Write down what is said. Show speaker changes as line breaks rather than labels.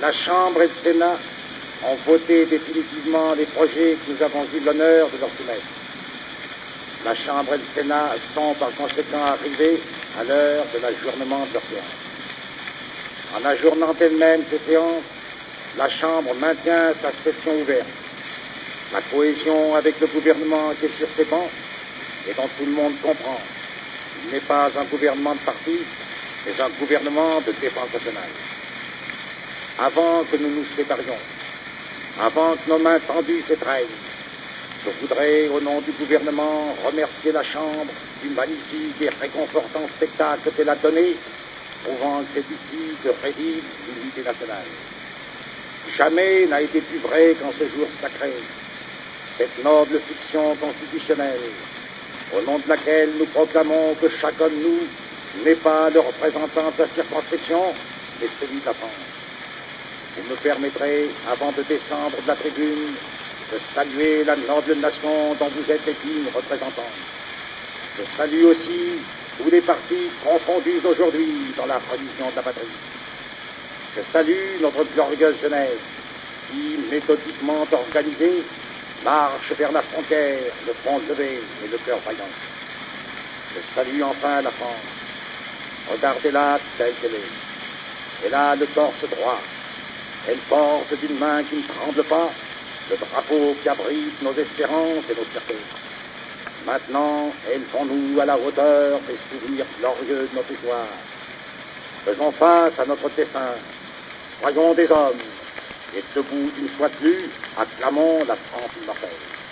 La Chambre et le Sénat ont voté définitivement les projets que nous avons eu l'honneur de leur soumettre. La Chambre et le Sénat sont par conséquent arrivés à l'heure de l'ajournement de leur séance. En ajournant elle-même ces séances, la Chambre maintient sa session ouverte. La cohésion avec le gouvernement qui est sur ses bancs et dont tout le monde comprend. Il n'est pas un gouvernement de parti, mais un gouvernement de défense nationale. Avant que nous nous séparions, avant que nos mains tendues s'étreignent, je voudrais, au nom du gouvernement, remercier la Chambre du magnifique et réconfortant spectacle qu'elle a donné, prouvant que c'est ici que réside l'unité nationale. Jamais n'a été plus vrai qu'en ce jour sacré, cette noble fiction constitutionnelle, au nom de laquelle nous proclamons que chacun de nous n'est pas le représentant de sa circonscription, mais celui de la France. Vous me permettrez, avant de descendre de la tribune, de saluer la noble nation dont vous êtes les dignes représentants. Je salue aussi tous les partis confondus aujourd'hui dans la religion de la patrie. Je salue notre glorieuse jeunesse qui, méthodiquement organisée, marche vers la frontière, le front levé et le cœur vaillant. Je salue enfin la France. Regardez-la telle qu'elle est. Elle a le torse droit. Elle porte d'une main qui ne tremble pas le drapeau qui abrite nos espérances et nos fiertés. Maintenant, élevons-nous à la hauteur des souvenirs glorieux de notre histoire. Faisons face à notre dessein. Soyons des hommes. Et debout une fois de plus, acclamons la France immortelle.